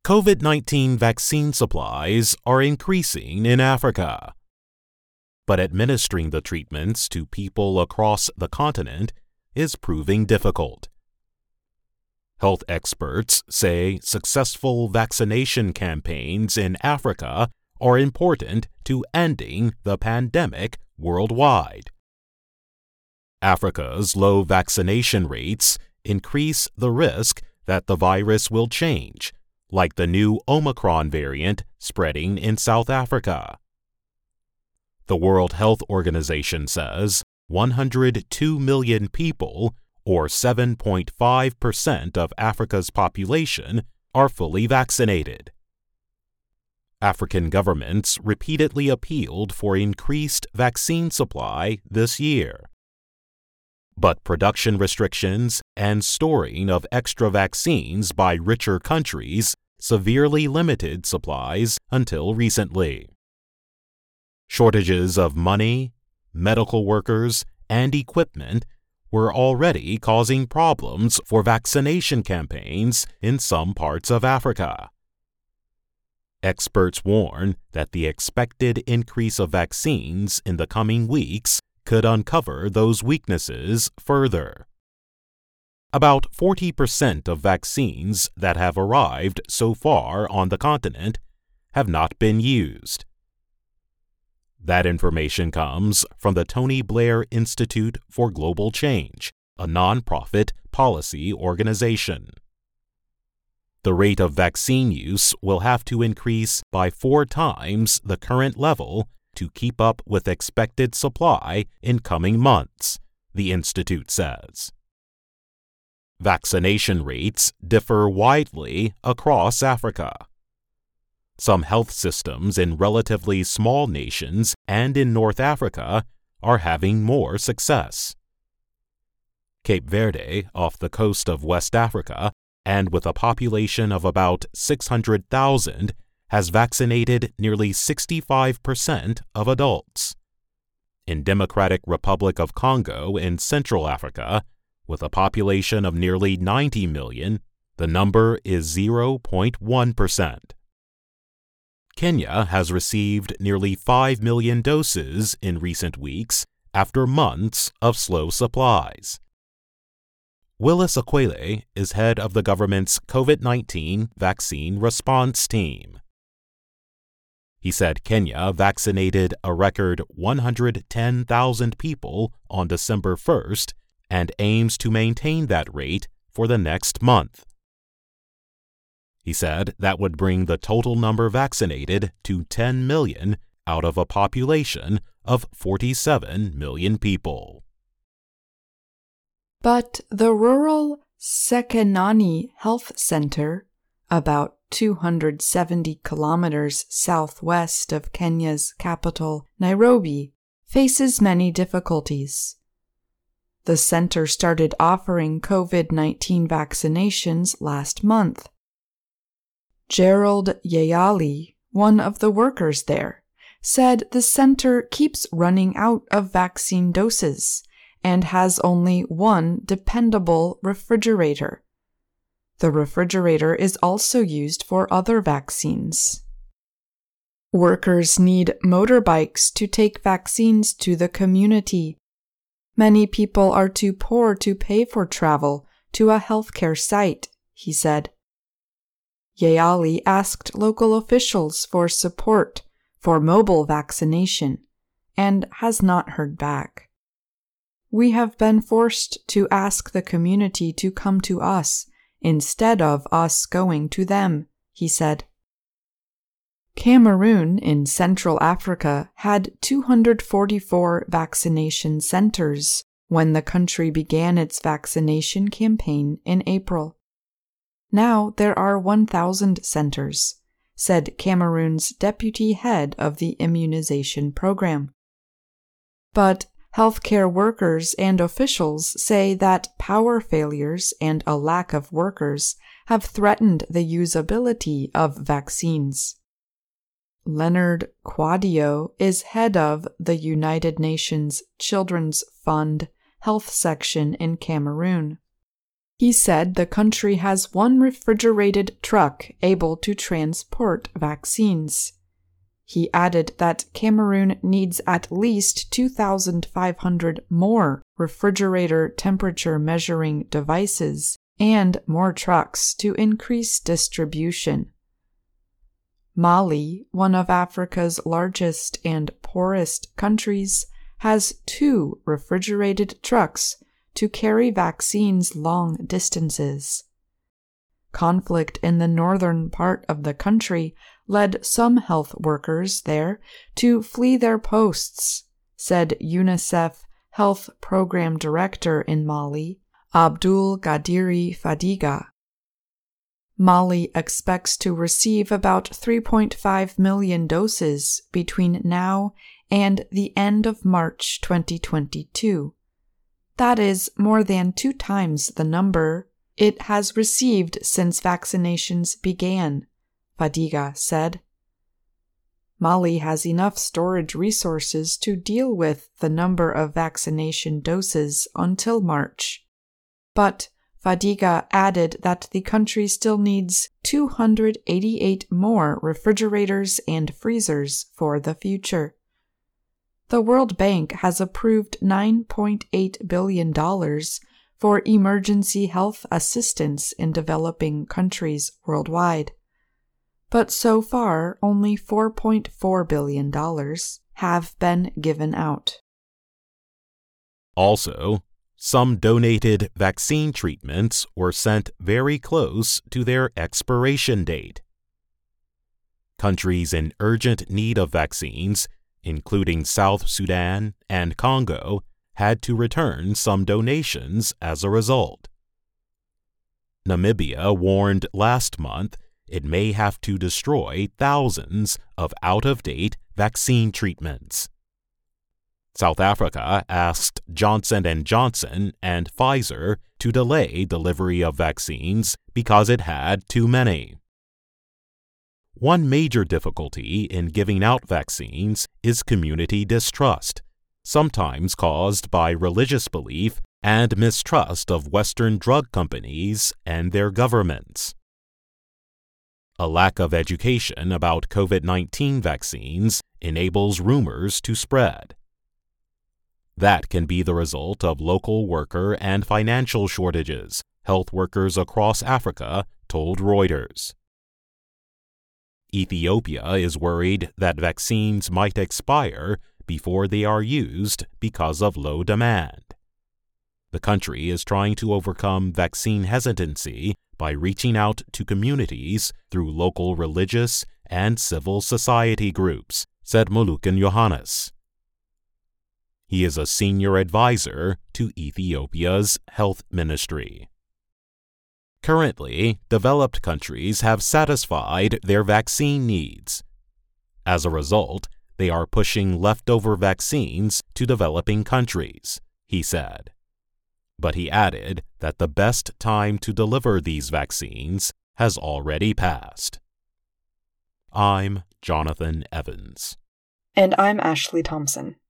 COVID-19 vaccine supplies are increasing in Africa, but administering the treatments to people across the continent is proving difficult. Health experts say successful vaccination campaigns in Africa are important to ending the pandemic worldwide. Africa's low vaccination rates increase the risk that the virus will change, like the new Omicron variant spreading in South Africa. The World Health Organization says 102 million people, or 7.5% of Africa's population, are fully vaccinated. African governments repeatedly appealed for increased vaccine supply this year. But production restrictions and storing of extra vaccines by richer countries severely limited supplies until recently. Shortages of money, medical workers, and equipment were already causing problems for vaccination campaigns in some parts of Africa. Experts warn that the expected increase of vaccines in the coming weeks could uncover those weaknesses further. About 40% of vaccines that have arrived so far on the continent have not been used. That information comes from the Tony Blair Institute for Global Change, a nonprofit policy organization. The rate of vaccine use will have to increase by 4 times the current level to keep up with expected supply in coming months, the institute says. Vaccination rates differ widely across Africa. Some health systems in relatively small nations and in North Africa are having more success. Cape Verde, off the coast of West Africa, and with a population of about 600,000, has vaccinated nearly 65% of adults. In Democratic Republic of Congo in Central Africa, with a population of nearly 90 million, the number is 0.1%. Kenya has received nearly 5 million doses in recent weeks after months of slow supplies. Willis Akwele is head of the government's COVID-19 vaccine response team. He said Kenya vaccinated a record 110,000 people on December 1st and aims to maintain that rate for the next month. He said that would bring the total number vaccinated to 10 million out of a population of 47 million people. But the rural Sekenani Health Center, about 270 kilometers southwest of Kenya's capital, Nairobi, faces many difficulties. The center started offering COVID-19 vaccinations last month. Gerald Yayali, one of the workers there, said the center keeps running out of vaccine doses and has only one dependable refrigerator. The refrigerator is also used for other vaccines. Workers need motorbikes to take vaccines to the community. Many people are too poor to pay for travel to a healthcare site, he said. Yayali asked local officials for support for mobile vaccination and has not heard back. We have been forced to ask the community to come to us instead of us going to them, he said. Cameroon in Central Africa had 244 vaccination centers when the country began its vaccination campaign in April. Now there are 1,000 centers, said Cameroon's deputy head of the immunization program. But healthcare workers and officials say that power failures and a lack of workers have threatened the usability of vaccines. Leonard Quadio is head of the United Nations Children's Fund Health Section in Cameroon. He said the country has one refrigerated truck able to transport vaccines. He added that Cameroon needs at least 2,500 more refrigerator temperature measuring devices and more trucks to increase distribution. Mali, one of Africa's largest and poorest countries, has 2 refrigerated trucks to carry vaccines long distances. Conflict in the northern part of the country led some health workers there to flee their posts, said UNICEF Health Program Director in Mali, Abdul Gadiri Fadiga. Mali expects to receive about 3.5 million doses between now and the end of March 2022. That is more than 2 times the number it has received since vaccinations began, Fadiga said. Mali has enough storage resources to deal with the number of vaccination doses until March. But Fadiga added that the country still needs 288 more refrigerators and freezers for the future. The World Bank has approved $9.8 billion for emergency health assistance in developing countries worldwide. But so far, only $4.4 billion have been given out. Also, some donated vaccine treatments were sent very close to their expiration date. Countries in urgent need of vaccines, including South Sudan and Congo, had to return some donations as a result. Namibia warned last month it may have to destroy thousands of out-of-date vaccine treatments. South Africa asked Johnson & Johnson and Pfizer to delay delivery of vaccines because it had too many. One major difficulty in giving out vaccines is community distrust, sometimes caused by religious belief and mistrust of Western drug companies and their governments. A lack of education about COVID-19 vaccines enables rumors to spread. That can be the result of local worker and financial shortages, health workers across Africa told Reuters. Ethiopia is worried that vaccines might expire before they are used because of low demand. The country is trying to overcome vaccine hesitancy by reaching out to communities through local religious and civil society groups, said Molukan Johannes. He is a senior advisor to Ethiopia's health ministry. Currently, developed countries have satisfied their vaccine needs. As a result, they are pushing leftover vaccines to developing countries, he said. But he added that the best time to deliver these vaccines has already passed. I'm Jonathan Evans. And I'm Ashley Thompson.